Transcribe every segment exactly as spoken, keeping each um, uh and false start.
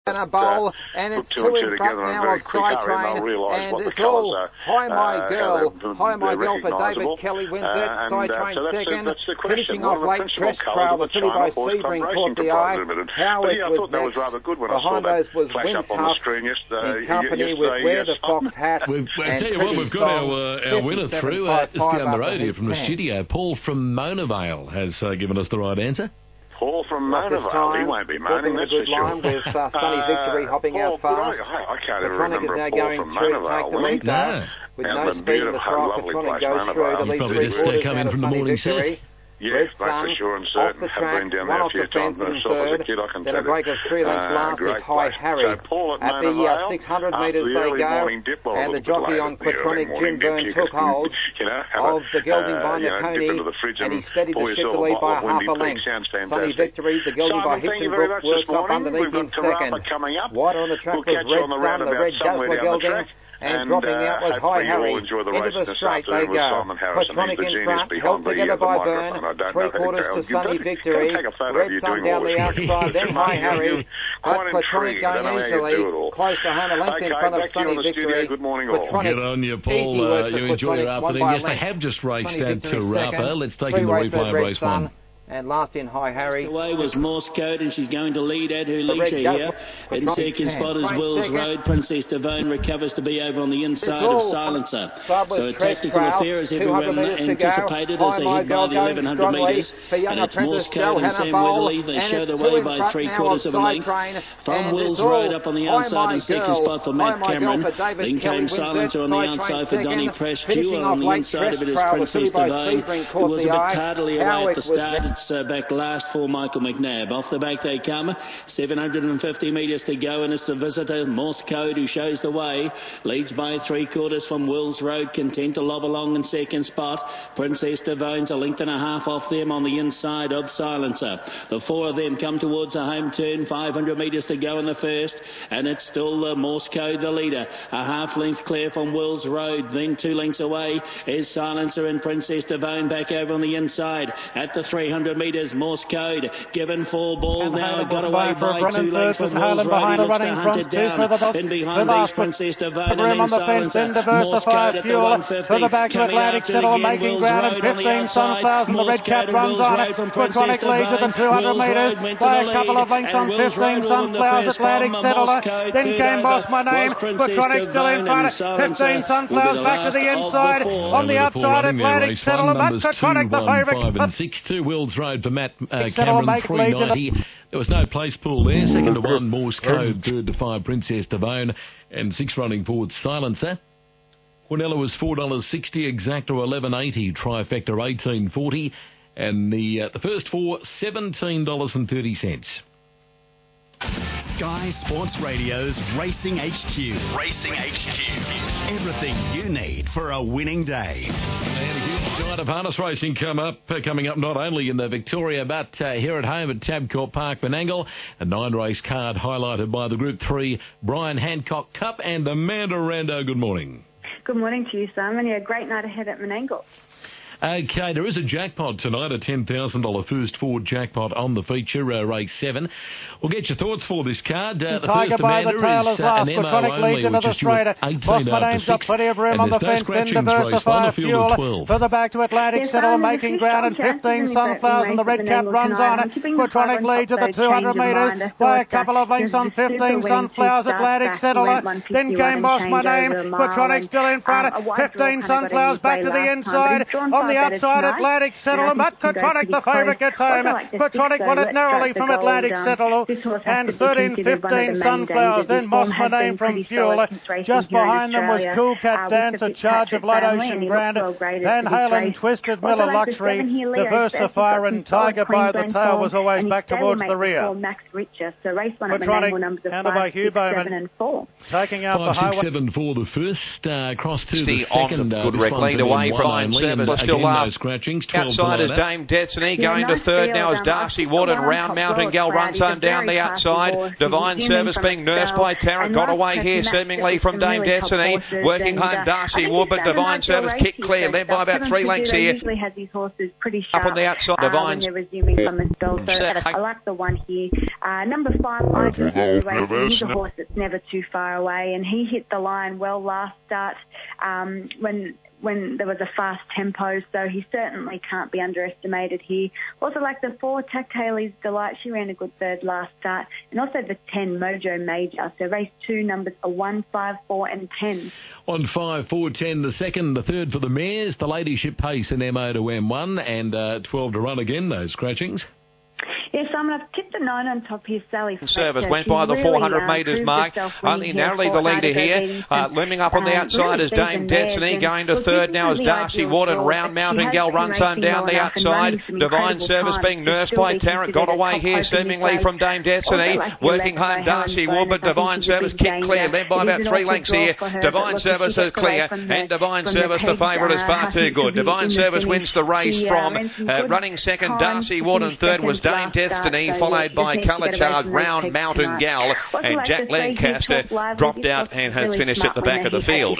And a bowl, uh, and it's two, two in front now of Side Train, and it's all Hi My Girl, Hi My Girl for David Kelly wins it, uh, Side Train uh, so second, that's the, that's the finishing off late Crest Trail, the filly by Sebring caught the eye, Howick yeah, was next, was rather good when behind those was Win Tough, in company with Where the Fox Hat, we've, and tell you what, we've got our, uh, our winner through, uh, just down the road here from the studio. Paul from Mona Vale has uh, given us the right answer. Paul from Mona Vale, he won't be moaning, that's for sure. Line with uh, Sunny Victory hopping uh, out fast. I, I can't ever remember is now Paul going from through Mona to take Vale, the lead no. with no speed in the trial. Petronic goes through to lead three quarters come in out of from the Sunny morning Victory. set. Yes, mate, for sure and certain. Have been down there a few times myself as a kid, I can tell you. Then a break of three lengths uh, last is High place. Harry. So Paul at, at the uh, six hundred metres the they go, dip, well, and the jockey on Petronic, Jim Byrne, took hold you know, of the gelding uh, by you know, Coney, and, and he steadied the ship to lead by a half a length. Sunny Victory, the gelding by Hickson-Brook works up underneath in second. Wider on the track was Red Sun, the Red Guzzler gelding. And, and dropping uh, out was High Harry. Into the straight they go. Petronic in front, held together by Byrne. Three quarters to Sunny Victory. Red Sun down the outside, then High Harry. But Petronic going easily, close to home, a length in front of Sunny Victory. Petronic, good on you, Paul. Uh, you enjoy your afternoon. Yes, they have just raced out to Rapa. Let's take in the replay of race one. And last in High Harry. Away was Morse Code, and she's going to lead at her leisure here. In second spot is Wills Road. Princess Devone recovers to be over on the inside of Silencer. So a tactical affair as everyone anticipated as they head by the eleven hundred metres. And it's Morse Code and Sam Weatherly. They show the way by three quarters of a length. From Wills Road up on the outside in second spot for Matt Cameron. Then came Silencer on the outside for Donny Prashkew. On the inside of it is Princess Devone, who was a bit tardily away at the start. Uh, back last for Michael McNabb. Off the back they come, seven hundred fifty metres to go, and it's the visitor Morse Code who shows the way, leads by three quarters from Wills Road, content to lob along in second spot. Princess Devone's a length and a half off them on the inside of Silencer. The four of them come towards a home turn, five hundred metres to go in the first, and it's still uh, Morse Code the leader, a half length clear from Wills Road, then two lengths away is Silencer and Princess Devone back over on the inside at the three hundred metres. Morse Code given full ball and now, got away by two lengths from Wills Road. He looks to hunt it down. Then behind these Princess Devone and then Silencer. Morse Code at the one fifty. To the back of Atlantic Settle, making ground, and fifteen Sunflowers, and the red cap runs on it. Petronic leads at the two hundred metres by a couple of lengths on fifteen Sunflowers. Atlantic Settle, then came Boss My Name. Petronic still in front. fifteen Sunflowers back to the inside. On the outside, Atlantic Settle, but Petronic the favourite. And six two Wills Road for Matt uh, Cameron, three ninety. There was no place pull there. Second to one, Morse Code. Third to five, Princess Devone. And six running forward, Silencer. Quinella was four dollars sixty, Exacta eleven eighty, Trifecta eighteen forty. And the, uh, the first four, seventeen dollars thirty. Sky Sports Radio's Racing H Q. Racing H Q. Everything you need for a winning day. And a huge night of harness racing come up, uh, coming up not only in the Victoria, but uh, here at home at Tabcorp Park, Menangle. A nine-race card highlighted by the Group three Brian Hancock Cup and Amanda Rando. Good morning. Good morning to you, Simon. Yeah, great night ahead at Menangle. Okay, there is a jackpot tonight, a ten thousand dollars first forward jackpot on the feature, uh, race seven. We'll get your thoughts for this card. Uh, the Tiger first by Amanda the tail is is uh, last. an M O Petronic only, leads into which the is due at straight. eighteen Boss My after Name's got six. plenty of room And on the there's no fence, then scratchings race, Diversify final field Fuel. of twelve. Further back to Atlantic Yes, Settle, Simon, making the ground, and fish fifteen chances Sunflowers, in and the red cap Menangle runs tonight. on it. I'm keeping the Petronic five on leads at top, the though, two hundred change of metres mind. I by a thought, couple of uh, lengths the on super fifteen wing Sunflowers. to start Atlantic back, Settle, went one then fifty-one came and Boss My changed Name. over a mile, Petronic and, still in front. um, a wide fifteen draw kind of got Sunflowers in his back way to the last time, but inside. he's drawn On the far better outside, tonight, Atlantic and Settle, I think but he can go Petronic pretty the favourite close. gets home. Also like the Petronic six, won though, it Let's narrowly Strike the from Gold, Atlantic um, Settle. this horse has And to be thirteen considered one of fifteen the main Sunflowers. dangers. Then His Moss form My has been Name from pretty Fuel. solid since racing Just here in behind them was Australia, Cool Cat uh, with Dance, the a charge of Fitzpatrick Light family, Ocean and he Grand. looked well graded Van for this Halen, race. Twisted Also Miller like the Luxury, seven here, Leo Diversify, Best. and He's got some Tiger by the Queensland Tail form, was always and back he's towards stalemated the rear. before Max Richer. So race one at Petronic, Menangle numbers of handled by five, Hugh six, Bowman. seven, and four. Taking out Five, the highway. six, seven for the first, uh, cross to Stay the second. on uh, good this rec one's lead in away one from only, Iron and Service. Still last. Outside is Dame Destiny. Yeah, going nice to third now is Darcy Warden. Round Mountain Gal runs home down the outside. Divine Service being nursed by Tarrant. Got away here seemingly from Dame Destiny. Working home Darcy Wood, but Divine Service kick clear. Led by about three lengths here. Usually has his horses pretty sharp. Up on the outside. Divine. When they're resuming from the spell. So I like the one here. Uh, number five, I do He's a horse that's never too far away, and he hit the line well last start um, when when there was a fast tempo, so he certainly can't be underestimated here. Also like the four, Tact Haley's Delight, she ran a good third last start, and also the ten, Mojo Major. So race two, numbers are one, five, four and ten. On five, four, ten, the second, the third for the mares, the Ladyship Pace and M O to M one, and uh, twelve to run again, those scratchings. Yes, I'm going to tip the nine on top here, Sally. Service went by the four hundred metres mark. Only narrowly the leader here. Uh, looming up on the outside is Dame Destiny. Going to third now is Darcy Warden. Round Mountain Gal runs home down the outside. Divine Service being nursed by Tarrant. Got away here seemingly from Dame Destiny. Working home Darcy Wood, but Divine Service kicked clear. Led by about three lengths here. Divine Service is clear. And Divine Service, the favourite, is far too good. Divine Service wins the race from uh, running second. Darcy Warden. Third was Dame Destiny, followed by Colour Charge, Round Mountain Gal, and Jack Lancaster dropped out and has finished at the back of the field.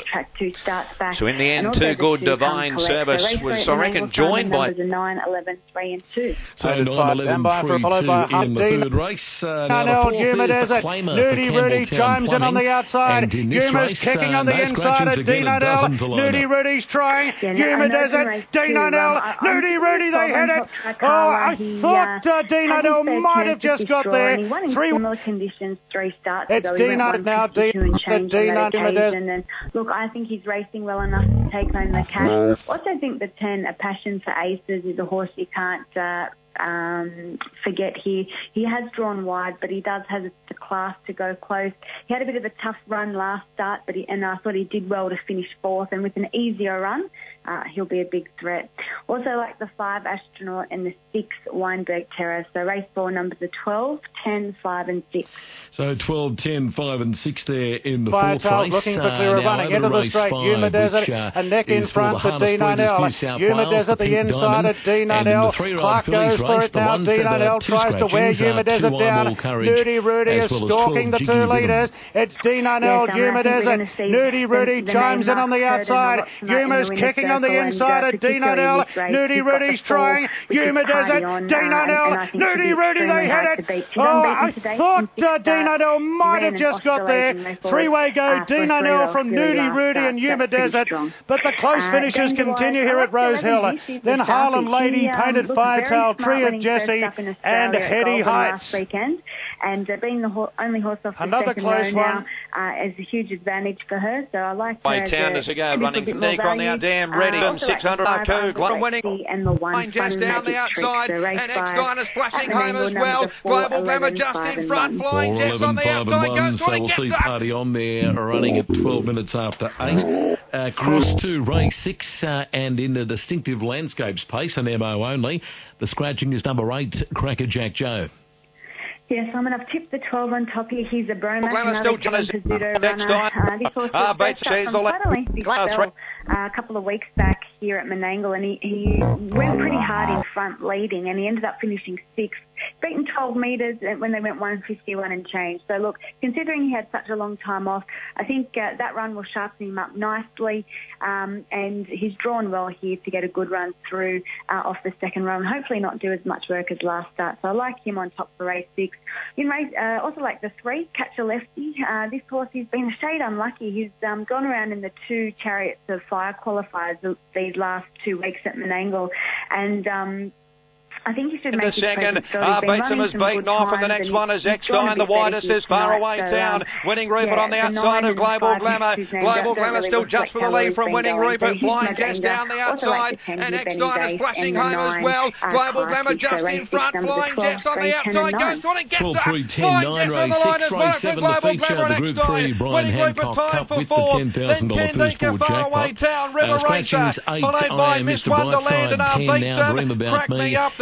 So in the end, Too Good, Divine Service was, I reckon, joined by nine, eleven, three and two. So nine, eleven, three, followed by in the third race. Uh, now the Yuma Desert. Nudie Rudy chimes in on the outside. Yuma's kicking on the inside of Dino Nell. Nudie Rudy's trying. Yuma Desert. Dino Nell. Nudie Rudy, they hit it. Oh, I thought uh, Dino Nell might have just got there. Three similar conditions, three starts. It's Dino now, Dino, Dino, and look, I think he's racing well enough to take home the cash. Also think the ten, A Passion for Aces, is a horse you can't uh, um, forget here. He has drawn wide, but he does have the class to go close. He had a bit of a tough run last start, but he, and I thought he did well to finish fourth, and with an easier run, uh, he'll be a big threat. Also like the five, Astronaut, and the six, Weinberg Terror. So race four, numbers are twelve, ten, five and six. So twelve, ten, five and six there in the Fire fourth race. Looking for clear of running into the straight. Yuma Desert, uh, a neck in front for Dino Nell. Yuma Desert, the inside of Dino Nell. Clark goes for it now. Dino Nell tries to wear Yuma Desert down. Nudie Rudy is stalking the two leaders. It's Dino Nell, Yuma Desert. Nudie Rudy chimes in on the outside. Yuma's kicking on the inside of Dino Nell. Nudie Rudy's trying. Yuma Desert. Dino Nell. Nudie Rudy, they hit it. Oh, I thought uh, Dino Nell might have just got there. Three-way go, Dino Nell from Nudie Rudy and Yuma Desert. But the close finishes continue here at Rosehill. Then Harlem Lady, Painted Firetail, Tree of Jesse, and Heady Heights. And uh, being the ho- only horse off the Another second close row now uh, is a huge advantage for her. So I like By her. Town as a go, running from Nick on the out, damn ready. Uh, six hundred like Coog, Global winning. And the one just down the outside. So and X-Diners flashing home as well. Global Glamour just in front. Flying Jets on the outside. Goes so we'll see Party On there running at twelve minutes after eight. Uh, cross to race six uh, and in the Distinctive Landscapes Pace, an M O only. The scratching is number eight, Cracker Jack Joe. Yes, I'm going to tip the twelve on top here. He's a Bromac, another John Pizzuto runner. Uh, this horse was first up from quite a lengthy spell uh, a couple of weeks back here at Menangle, and he, he went pretty hard in front leading, and he ended up finishing sixth. Beaten twelve metres when they went one fifty-one and change. So, look, considering he had such a long time off, I think uh, that run will sharpen him up nicely, um, and he's drawn well here to get a good run through uh, off the second run, hopefully not do as much work as last start. So I like him on top for race six. In race, uh, also like the three, Catch a Lefty. Uh, this horse, he's been a shade unlucky. He's um, gone around in the two Chariots of Fire qualifiers these last two weeks at Menangle, and um, I think you should make the second. Uh, Batesum is beaten off, and the next one is Eckstein. The widest is Far Away so, Town. Um, winning Rupert yeah, on the outside of Global Glamour. Global Glamour still just for the lead from winning Rupert. Flying Jess down the outside, and Eckstein is flashing home as well. Global Glamour just in front. Flying Jess on the outside. Goes on and gets up. Flying Jess on the line as well for Global Glamour and Eckstein. Winning Rupert time for fourth. Then Kendika, Far Away Town, River Racer. Followed by Miss Wonderland and our Batesum. Crack Me Up. The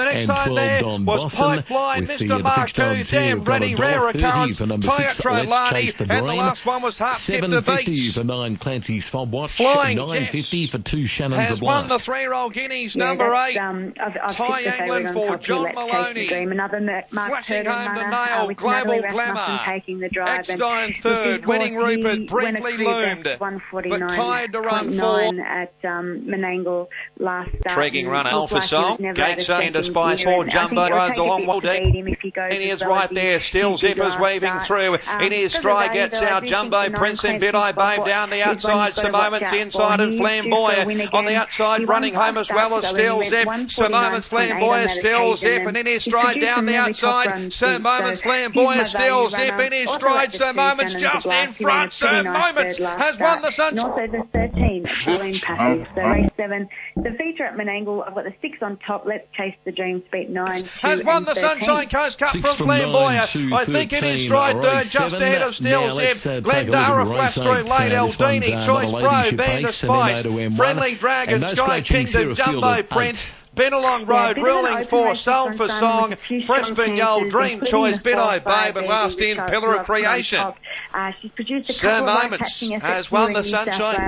inside there was Pipeline, Mister Marku, Damn Ready, Rare Occurrence, Toyota Lani, and the last one was Half Tip to Beats. For nine, Clancy's Fob Watch. Flying nine fifty for two, Shannon's has won the three-year-old Guineas, yeah, number eight. Um, I've, I've Ty Anglin for John Maloney. Another Mark Flashing home the runner, nail, uh, Global Glamour. Taking the drive. Eckstein third, winning Rupert, briefly loomed, but tied to run four. At um, Menangle last start. Tregging runner, Alpha Song, Gate saying to Spice four, Jumbo runs along well deep. And he is right there, still Zippers waving through. In his stride gets out Jumbo, Prince and Bidai Babe down the outside, some moments inside and Flamboyant on the outside, running home as well as Still Zip. Some moments Flamboyant, Still Zip, and in his stride down the outside, some moments Flamboyant, Still Zip, in his stride, some moments just in front, some moments has won the Sunshine. And also the thirteen, Balloon Passage. So race seven, the feature at Menangle. I've got the six on top. Let's Chase the Dream, Speed nine, has won the Sunshine Coast Cup from Flamboyant. I think in his stride third, just ahead of Still Zip. Glendara flash through late, Eldini, Choice Pro, Band of Spice, Friendly Dragon, Sky Kingdom, Jumbo Prince. Bennelong Road, yeah, ruling for Soul for Song, Fresh Vignol, Dream Choice, Bidai Babe, and last in Pillar of Creation. Uh, she's produced a Sir couple Moments of catching has won the Sunshine.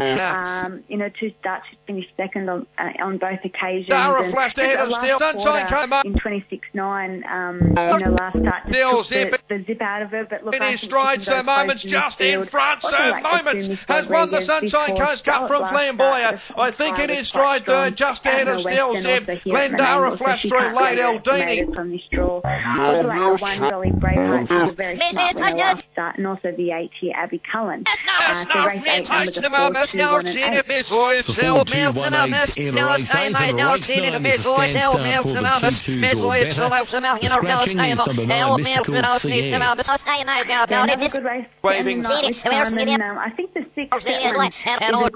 Um, you know, two starts, she's finished second on uh, on both occasions. Dara flashed ahead of Steel. Sunshine came up in twenty-six nine. Um, you know, last start Still zip the, the zip out of her, but look, in his stride, Sir Moments just in front. Sir like Moments has won the Sunshine Coast Cup from Flamboyant. I think in his stride third, just ahead of Still Zip. Glendara flash through late, Eldini. From this draw. Also like the one Jolly Braveheart, she's a very smart winner last start, and also the eight here, Abby Cullen. Uh, so race eight number the four, two, one and eight. The four, two, one, eight in race eight, and race nine is a standout for the two, two or better. The scratching is number nine, Mystical C Another good race. Waving. And, um, I think the six is a good hope.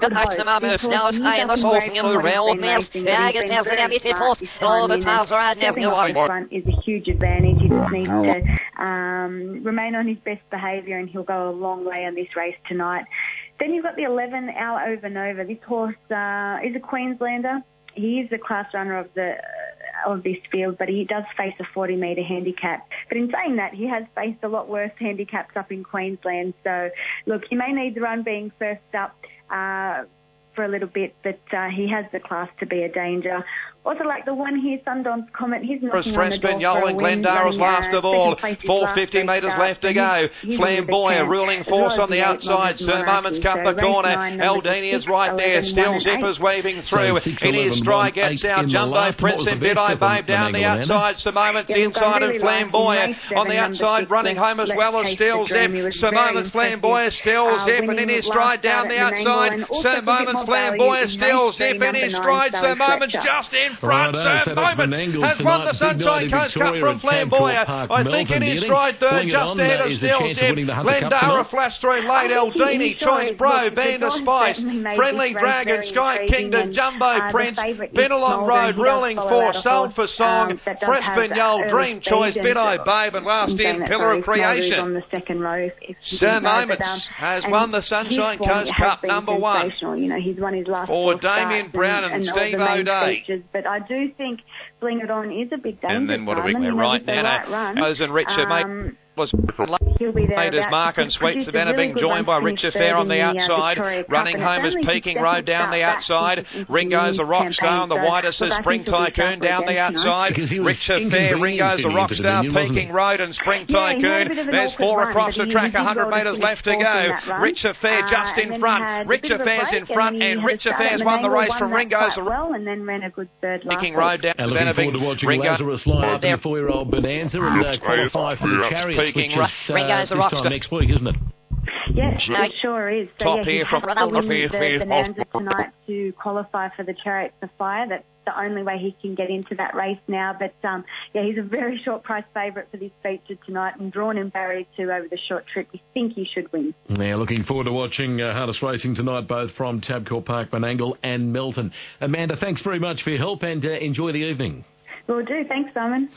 All the times are out now. Front is a huge advantage. He just needs to um, remain on his best behaviour, and he'll go a long way on this race tonight. Then you've got the eleven, Our Over Nova. This horse uh, is a Queenslander. He is the class runner of the uh, of this field, but he does face a forty metre handicap. But in saying that, he has faced a lot worse handicaps up in Queensland. So, look, he may need the run being first up uh, for a little bit, but uh, he has the class to be a danger. Also, like the one here, Sundance Comet, he's knocking on the door for a win. Glendara's last of all. four hundred fifty metres left to go. Flamboyant ruling force on the outside. Sir Moments cut the corner. Eldini is right there. Still Zippers waving through. In his stride gets out. Jumbo Prince and Bidai Babe down the outside. Sir Moments inside and Flamboyant on the outside, running home as well as Still Zip. Sir Moments Flamboyant, Still Zip, and in his stride down the outside. Sir Moments Flamboyant, Still Zip, in his stride. Sir Moments just in front. Sir Moments has won the Sunshine Coast Cup from Flamboyant. I think in his stride third, just ahead of Still Zip. Glendara flash through late, Eldini, Choice Pro, Band of Spice, Friendly Dragon, Sky Kingdom, Jumbo Prince, Bennelong Road, ruling for Soul for Song, Fresh Vignol, Dream Choice, Bidai Babe, and last in Pillar of Creation. Sir Moments has won the Sunshine Coast Cup number one for Damien Brown and Steve O'Day. But I do think Bling It On is a big danger. And then what do we get right now? Those and Richard, mate. Was made as Mark and Sweet Savannah being joined by Richard Fair on the outside. Running home is Peking Road down the outside. Ringo's the Rockstar on the widest as Spring Tycoon down the outside. Richard Fair, Ringo's the Rockstar, Peking Road and Spring Tycoon. There's four across the track, one hundred metres left to go. Richard Fair just in front. Richard Fair's in front, and Richard Fair's won the race from Ringo's the Peking Road down to Savannah being Ringo. Lazarus line up for four-year-old Bonanza and uh, qualify for the Chariot. Which is, uh, Ringo's this time next week, isn't it? Yes, it sure is. So, Top yeah, here from the Bonanza tonight to qualify for the Chariots of Fire. That's the only way he can get into that race now. But, um, yeah, he's a very short price favourite for this feature tonight and drawn in barrier two over the short trip. We think he should win. Now, looking forward to watching uh, harness racing tonight, both from Tabcorp Park, Menangle and Melton. Amanda, thanks very much for your help and uh, enjoy the evening. Will do. Thanks, Simon.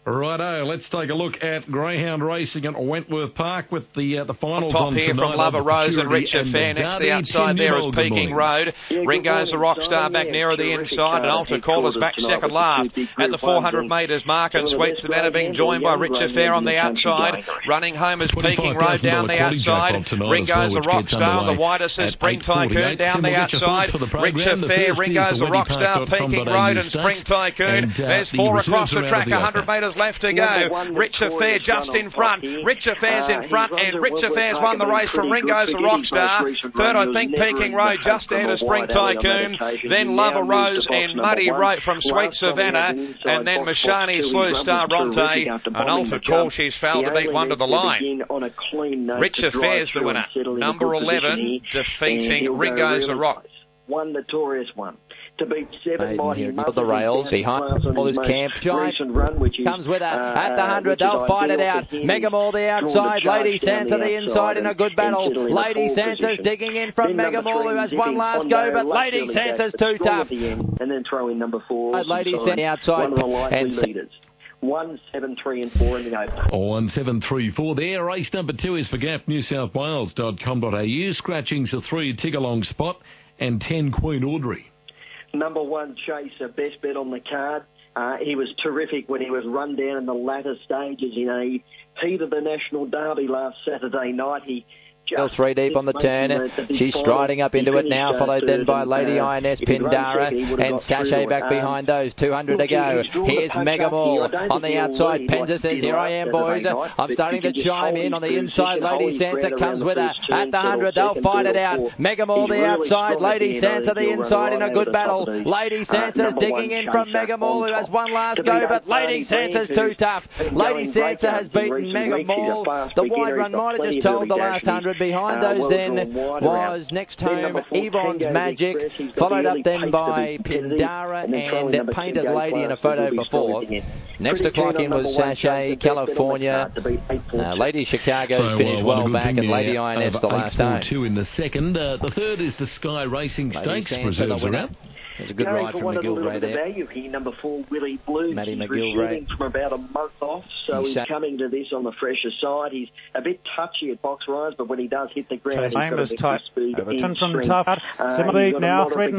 Righto, let's take a look at greyhound racing at Wentworth Park with the uh, the finals on top on here tonight. From Lover Rose and Richard Fair. Next to the outside there is Peking Road. Yeah, Ringo's the Rockstar back nearer the inside, and Alta Caller's back second last at the four hundred metres mark, and Sweet Savannah being joined by Richard Fair on the outside. Running home is Peking Road down the outside. Ringo's the Rockstar, the widest is Spring Tycoon down the outside. Richard Fair, Ringo's the Rockstar, Peking Road and Spring Tycoon. There's four across the track, one hundred metres left to go. Richard Fair just in front. Richard Fair's in front, and Richard Fair's won the race from Ringo's the Rockstar. Third, I think, Peking Road just ahead of Spring Tycoon. Then Lover Rose and Muddy Road from Sweet Savannah. And then Mashani Slew Star Ronte. An Alta Call, she's failed to beat one to the line. Richard Fair's the winner. Number eleven, defeating Ringo's the Rock. One notorious one. To beat seven mighty the rails behind all his camp. Giant run, which is, comes with a uh, at the hundred. They'll fight it out. Megamall the outside. Lady Santa the inside in a good battle. Lady Santa's digging in from Megamall, who has one last go, but Lady Santa's too tough. And then throw in number four. Lady Santa outside and leaders. One, seven, three, and four in the open. Oh, one, seven, three, four there. Race number two is for gap new south wales dot com dot a u. Scratchings a three, Tig-along Spot, and ten, Queen Audrey. Number one, Chaser, best bet on the card. Uh, he was terrific when he was run down in the latter stages. You know, he heated the National Derby last Saturday night. He three deep on the turn. She's striding up into it now, followed then by Lady I N S, Pindara, and Sachet back behind those. two hundred to go. Here's Megamall on the outside. Penza says, here I am, boys. I'm starting to chime in on the inside. Lady Santa comes with her at the hundred. They'll fight it out. Megamall the outside. Lady Santa the inside in a good battle. Lady Santa's digging in from Megamall, who has one last go, but Lady Santa's too tough. Lady Santa has beaten Megamall. The wide run might have just told the last hundred. Behind uh, those well then was next home Yvonne's Magic, followed up then by Pindara and Painted Lady in a photo before. Next to clock in was Sachet, California. Uh, Lady Chicago's so, finished uh, well back, and Lady I N S the last home. Two in the second. Uh, the third is the Sky Racing Stakes Preserves around. There's a good ride from McGillivray there. Value here, number four, Willie Blue. Matty he's McGillivray. From about a month off, so he's, he's coming to this on the fresher side. He's a bit touchy at box rides, but when he does hit the ground, so he's got a bit of speed. Everton from tough. Uh, Simmerbeat now, threatening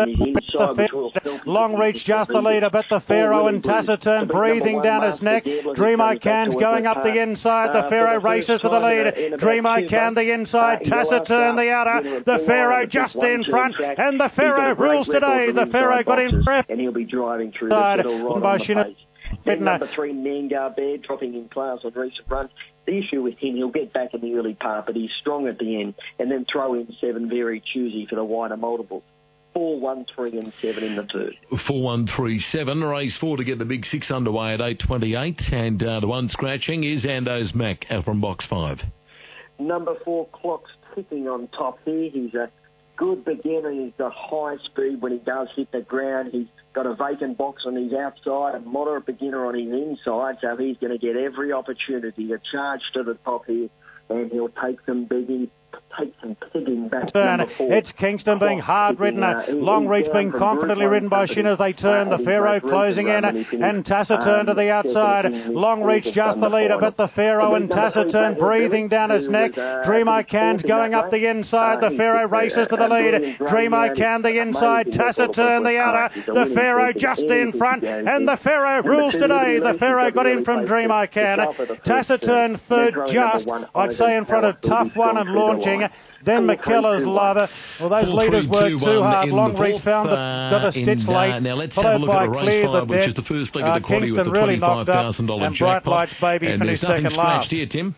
the long reach, just the leader, but the Pharaoh and Taciturn breathing down his neck. Dream I Can's going up the inside. The Pharaoh races to the lead. Dream I Can the inside. Taciturn the outer. The Pharaoh just in front, and the Pharaoh rules today. The Pharaoh got in front, and he'll be driving through the fiddle right on the pace. Then number three, Nangar Bear, dropping in class on recent runs. The issue with him, he'll get back in the early part, but he's strong at the end. And then throw in seven, Very Choosy for the wider multiples. Four, one, three, and seven in the third. Four, one, three, seven. Race four to get the big six underway at eight twenty-eight, and uh, the one scratching is Ando's Mac out from box five. Number four, Clock's ticking on top here. He's a good beginner. He's the high speed when he does hit the ground. He's got a vacant box on his outside, a moderate beginner on his inside, so he's going to get every opportunity to charge to the top here, and he'll take some bigging. Take some pigging back. Turn. It's Kingston being hard ridden. Long reach being confidently ridden by Shin as they turn. The Pharaoh closing in, and Taciturn to the outside. Long reach just the leader, but the Pharaoh and Taciturn breathing down his neck. Dream I Can's going up the inside. The Pharaoh races to the lead. Dream I Can the inside. Taciturn the outer. The Pharaoh just in front, and the Pharaoh rules today. The Pharaoh got in from Dream I Can. Taciturn third just, I'd say, in front of Tough One and Launching. Then McKellar's Lover. Well, those Four, leaders three, worked two, too hard. In Long the reach found the, got a stitch in, late. Uh, now let's have a look at a race five, which is the first leg of the uh, quaddy with the twenty-five thousand dollars jackpot. And Bright Lights Baby and finished second last. Here, Tim.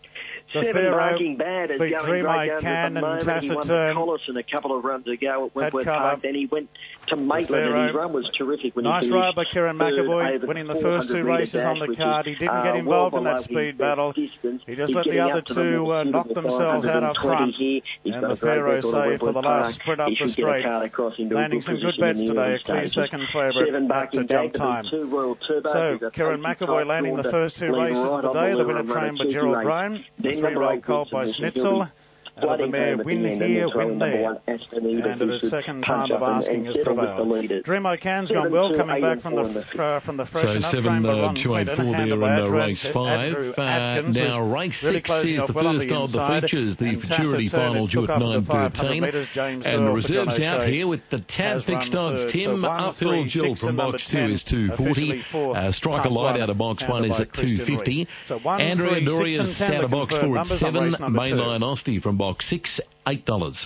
The Seven Marking Bad is going Dream great I guns Can at the moment. And he won the Collison a couple of runs ago at Wentworth Park. Then he went to Maitland, and his run was terrific when nice he ride by Kieran McAvoy, winning the first two races on the card. He didn't uh, get involved well in that speed battle. Distance. He just He's let the other two uh, knock themselves out up front. And the Pharaoh saved for the last sprint up the straight. Landing some good bets today. A clear second favourite back to jump time. So Kieran McAvoy landing the first two races of the day. The winner trained by Gerald Ryan. The three-year-old colt by Schnitzel. Out of the mare, Win Here, Win There. And at a second time of asking has prevailed. Dream O'Can's gone well, coming back from the uh, from the freshen so up. So seven, uh, two, eight, four there in uh, race five. Uh, now race really six is the well first of the features, the Futurity final due at nine thirteen. And the reserves out here with the tab fixed odds. Tim, Uphill Jill from box two is two forty. Uh, Striker Light out of box one is at two fifty. Andrea Dorius out of box four at seven. Mainline Osty from box six, eight dollars.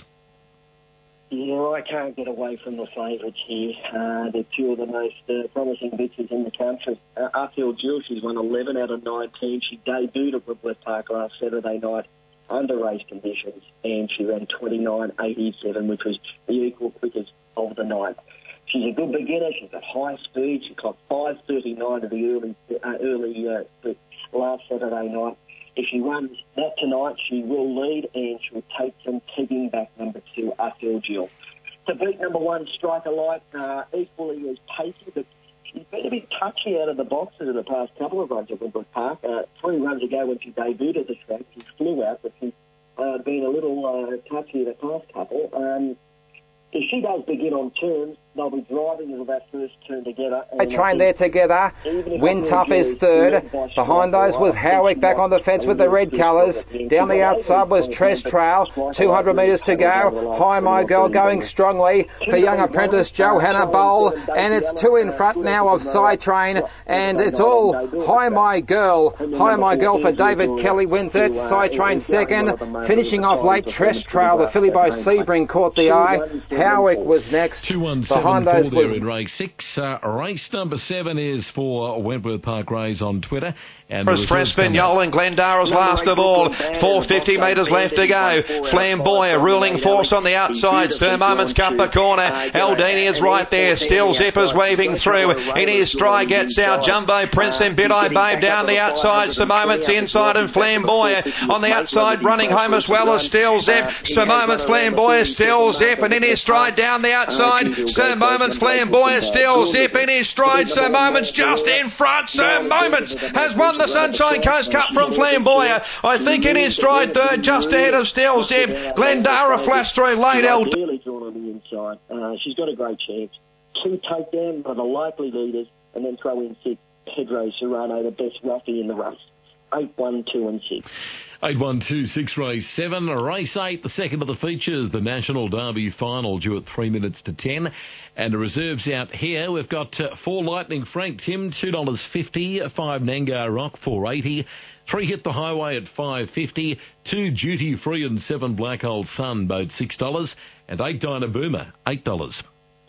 Yeah, I can't get away from the favourites here. Uh, they're two of the most uh, promising bitches in the country. Uh, Uphill Jill, she's won eleven out of nineteen. She debuted at Whitworth Park last Saturday night under race conditions, and she ran twenty-nine eighty-seven, which was the equal quickest of the night. She's a good beginner. She's got high speed. She clocked five thirty-nine to the early, uh, early uh, last Saturday night. If she runs that tonight, she will lead, and she'll take some keeping back number two, Uphill Jill. To beat number one, Striker Light, uh, equally as pacey, but she's been a bit touchy out of the boxes in the past couple of runs at Whitworth Park. Uh, three runs ago when she debuted at the track, she flew out, but she's uh, been a little uh, touchy the past couple. Um, if she does begin on turns, they'll be driving into that first turn together. They train there together. Win Tough is third. Behind those was Howick back on the fence with the red colours. Down the outside was Tress Trail. two hundred metres to go. High My Girl going strongly for young apprentice Johanna Bowl. And it's two in front now of Cytrain. And it's all High My Girl. High My Girl for David Kelly wins it. Cytrain second. Finishing off late, Tress Trail. The filly by Sebring caught the eye. Howick was next. two one seven four there in race six. Uh, race number seven is for Wentworth Park Race on Twitter. And Chris Vignol and Glendarra's last of all. four hundred fifty metres left to go. Flamboyant ruling force on the outside. Sir Moments cut the corner. Aldini is right there. Still Zippers waving through. In his stride gets out Jumbo Prince and Bid I Babe down the outside. Sir Moments inside and Flamboyant on the outside running home as well as Still Zip. Sir Moments Flamboyant Still Zip and in his stride down the outside. Sir Moments Flamboyant Still Zip in his stride. Sir Moments just in front. Sir Moments has won the Sunshine Coast Cup from Flamboyant. I think in his stride third, just ahead of Still Zip. Glendarra flashed through late. L really drawn on the inside. Uh, she's got a great chance. Two takedowns by the likely leaders, and then throw in six. Pedro Serrano, the best roughie in the race. Eight, one, two, and six. eight one two six race seven. Race eight, the second of the features, the National Derby final due at three minutes to ten. And the reserves out here, we've got uh, four Lightning Frank Tim, two dollars fifty, five Nangar Rock, four eighty, three Hit the Highway at five fifty, two Duty Free and seven Black Hole Sun, both six dollars, and eight Dinah Boomer, eight dollars.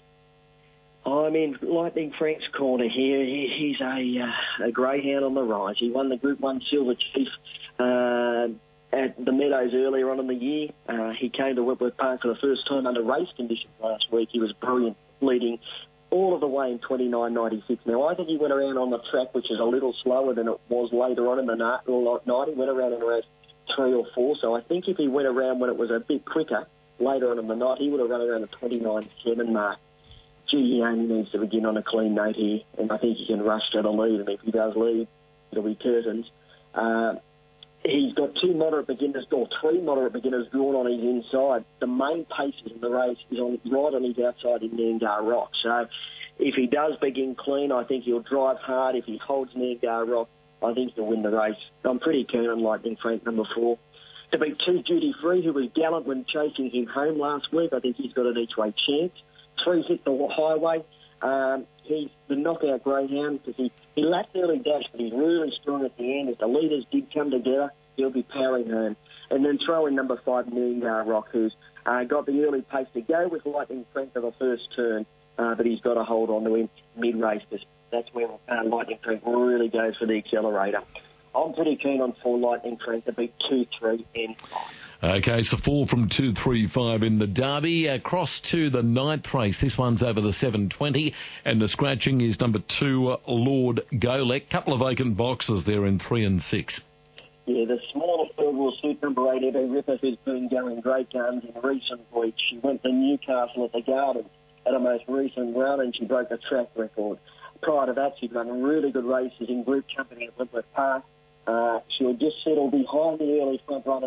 I'm in Lightning Frank's corner here. He, he's a, uh, a greyhound on the rise. He won the Group one Silver Chief uh, at the Meadows earlier on in the year. Uh, he came to Whitworth Park for the first time under race conditions last week. He was brilliant, leading all of the way in twenty-nine ninety-six. Now, I think he went around on the track, which is a little slower than it was later on in the night. He went around in race three or four. So I think if he went around when it was a bit quicker later on in the night, he would have run around the twenty-nine seven mark. Gee, he only needs to begin on a clean note here, and I think he can rush to the lead, and if he does lead, it'll be curtains. Uh, he's got two moderate beginners, or three moderate beginners drawn on his inside. The main pacer in the race is on right on his outside in Nangar Rock. So if he does begin clean, I think he'll drive hard. If he holds Nangar Rock, I think he'll win the race. I'm pretty keen on Lightning Frank, number four. To beat two Duty Free, who was gallant when chasing him home last week, I think he's got an each-way chance. Three Hit the Highway. Um, he's the knockout greyhound because he, he lacked early dash, but he's really strong at the end. If the leaders did come together, he'll be powering home. And then throw in number five, Nangar Rock, who's uh, got the early pace to go with Lightning Frank for the first turn, uh, but he's got to hold on to him mid-race because that's where uh, Lightning Frank really goes for the accelerator. I'm pretty keen on four Lightning Frank to beat two, three, and five. Okay, so four from two, three, five in the Derby. Across to the ninth race. This one's over the seven twenty. And the scratching is number two, Lord Golek. Couple of vacant boxes there in three and six. Yeah, the smaller field will suit number eight, Ebby Ripper, who's been going great guns in recent weeks. She went to Newcastle at the Gardens at a most recent run, and she broke a track record. Prior to that, she'd run really good races in group company at Whitworth Park. Uh, she'll just settle behind the early front runners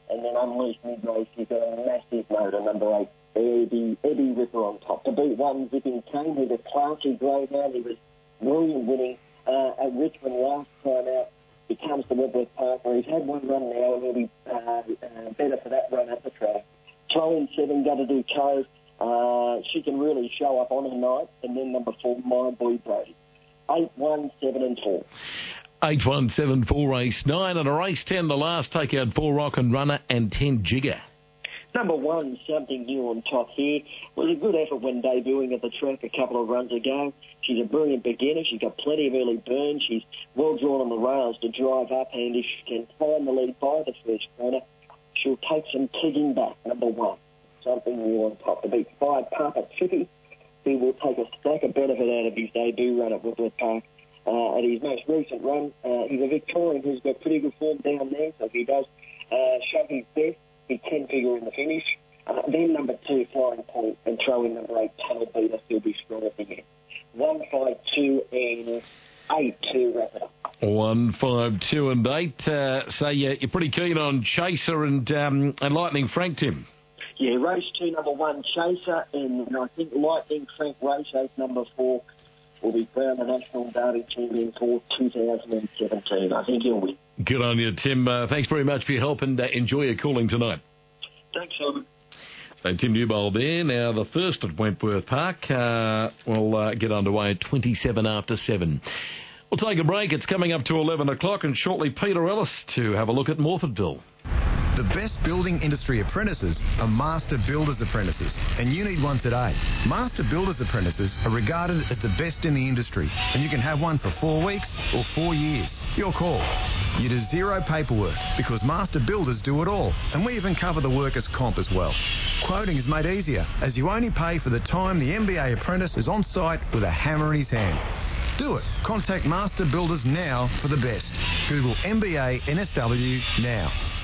And then Unleashed Mid-Race, you've got a massive motor, number eight, Eddie, Eddie Ripper on top. To beat one, Zipping Cane, with a classy greyhound. He was brilliant winning uh, at Richmond last time out. He comes to Wentworth Park, where he's had one run now, and he'll be uh, uh, better for that run at the track. Throwing seven, Got to Do Cove. Uh, she can really show up on her night. And then number four, My Boy Brody. Eight, one, seven, and four. Eight, one, seven, four, race nine, and a race ten, the last, take out four, Rock and Runner and ten, Jigger. Number one, Something New on top here. Was a good effort when debuting at the track a couple of runs ago. She's a brilliant beginner. She's got plenty of early burn. She's well drawn on the rails to drive up, and if she can find the lead by the first corner, she'll take some kicking back. Number one, Something New on top. To beat five, Papa Chippy. He will take a stack of benefit out of his debut run at Wentworth Park. Uh, at his most recent run, uh, he's a Victorian who's got pretty good form down there, so if he does uh, show his best, he can figure in the finish. Uh, then number two, Flying Point, and throw in number eight, Tunnel Beater, he'll be strong at the end. One, five, two, and eight to wrap it up. One, five, two, and eight. Uh, so yeah, you're pretty keen on Chaser and um, and Lightning Frank, Tim? Yeah, race two, number one, Chaser, and I think Lightning Frank, race eight, number four, will be crowned the National Derby Champion for two thousand seventeen. I think he'll win. Good on you, Tim. Uh, thanks very much for your help, and uh, enjoy your calling tonight. Thanks, Simon. So Tim Newbold there. Now the first at Wentworth Park uh, will uh, get underway at twenty-seven after seven. We'll take a break. It's coming up to eleven o'clock, and shortly Peter Ellis to have a look at Morfordville. The best building industry apprentices are Master Builders Apprentices, and you need one today. Master Builders Apprentices are regarded as the best in the industry, and you can have one for four weeks or four years. Your call. You do zero paperwork because Master Builders do it all, and we even cover the workers' comp as well. Quoting is made easier, as you only pay for the time the M B A apprentice is on site with a hammer in his hand. Do it. Contact Master Builders now for the best. Google M B A N S W now.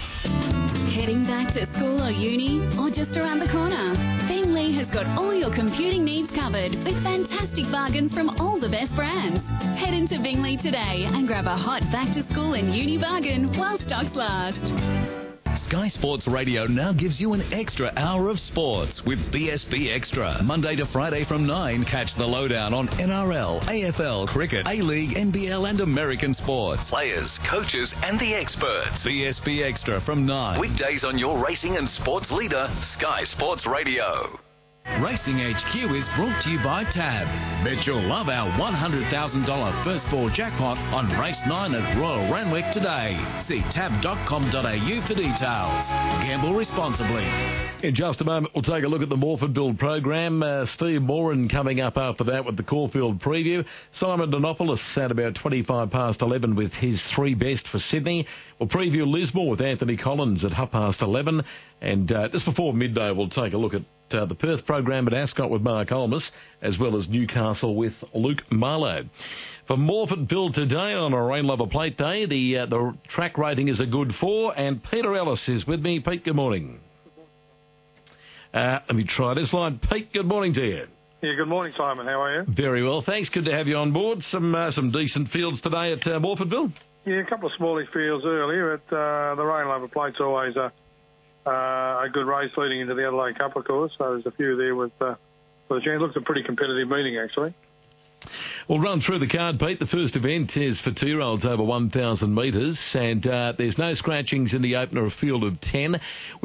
Heading back to school or uni, or just around the corner? Bingley has got all your computing needs covered with fantastic bargains from all the best brands. Head into Bingley today and grab a hot back to school and uni bargain while stocks last. Sky Sports Radio now gives you an extra hour of sports with B S B Extra. Monday to Friday from nine, catch the lowdown on N R L, A F L, cricket, A-League, N B L and American sports. Players, coaches and the experts. B S B Extra from nine. Weekdays on your racing and sports leader, Sky Sports Radio. Racing H Q is brought to you by Tab. Bet you'll love our one hundred thousand dollars first ball jackpot on race nine at Royal Randwick today. See tab dot com dot a u for details. Gamble responsibly. In just a moment, we'll take a look at the Morfordville program. Uh, Steve Moran coming up after that with the Caulfield preview. Simon Donopoulos at about twenty-five past eleven with his three best for Sydney. We'll preview Lismore with Anthony Collins at half past eleven. And uh, just before midday, we'll take a look at Uh, the Perth program at Ascot with Mark Olmos, as well as Newcastle with Luke Marlowe. For Morfordville today on a Rain Lover Plate Day, the uh, the track rating is a good four, and Peter Ellis is with me. Pete, good morning. Uh, let me try this line. Pete, good morning to you. Yeah, good morning, Simon. How are you? Very well, thanks. Good to have you on board. Some uh, some decent fields today at uh, Morfordville. Yeah, a couple of smallish fields earlier. At uh, the Rain Lover Plate's always a Uh, a good race leading into the Adelaide Cup, of course. So there's a few there with, uh, with a chance. Looks a pretty competitive meeting, actually. We'll run through the card, Pete. The first event is for two-year-olds over one thousand metres, and uh, there's no scratchings in the opener, a field of ten.